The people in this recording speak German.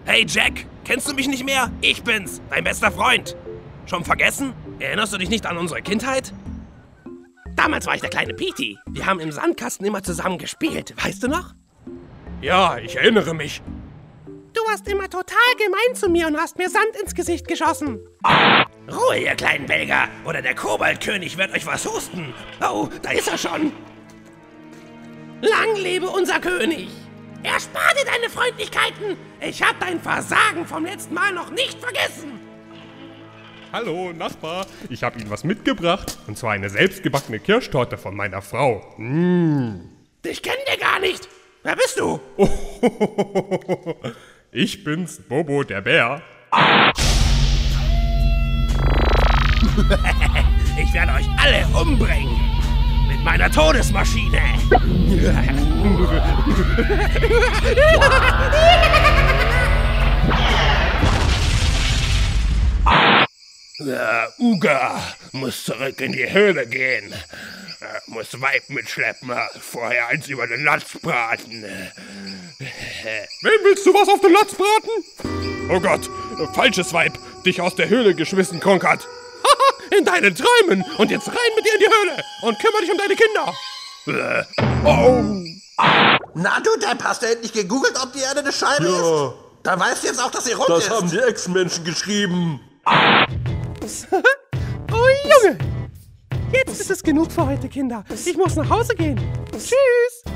Hey Jack, kennst du mich nicht mehr? Ich bin's, dein bester Freund. Schon vergessen? Erinnerst du dich nicht an unsere Kindheit? Damals war ich der kleine Petey. Wir haben im Sandkasten immer zusammen gespielt, weißt du noch? Ja, ich erinnere mich. Du warst immer total gemein zu mir und hast mir Sand ins Gesicht geschossen. Ruhe, ihr kleinen Belger, oder der Koboldkönig wird euch was husten. Oh, da ist er schon. Lang lebe unser König. Erspare dir deine Freundlichkeiten. Ich hab dein Versagen vom letzten Mal noch nicht vergessen. Hallo, Nachbar. Ich habe Ihnen was mitgebracht. Und zwar eine selbstgebackene Kirschtorte von meiner Frau. Dich kennen wir gar nicht. Wer bist du? Ich bin's, Bobo der Bär. Ich werde euch alle umbringen. Mit meiner Todesmaschine. Uga muss zurück in die Höhle gehen. Muss Weib mitschleppen, vorher eins über den Latz braten. Wem willst du was auf den Latz braten? Oh Gott, falsches Weib, dich aus der Höhle geschmissen, Kronkert. In deinen Träumen. Und jetzt rein mit dir in die Höhle und kümmere dich um deine Kinder. Na du Depp, hast du endlich gegoogelt, ob die Erde eine Scheibe ist? Dann weißt du jetzt auch, dass sie rund ist. Das haben die Ex-Menschen geschrieben. Oh Junge! Jetzt ist es genug für heute, Kinder. Ich muss nach Hause gehen. Tschüss!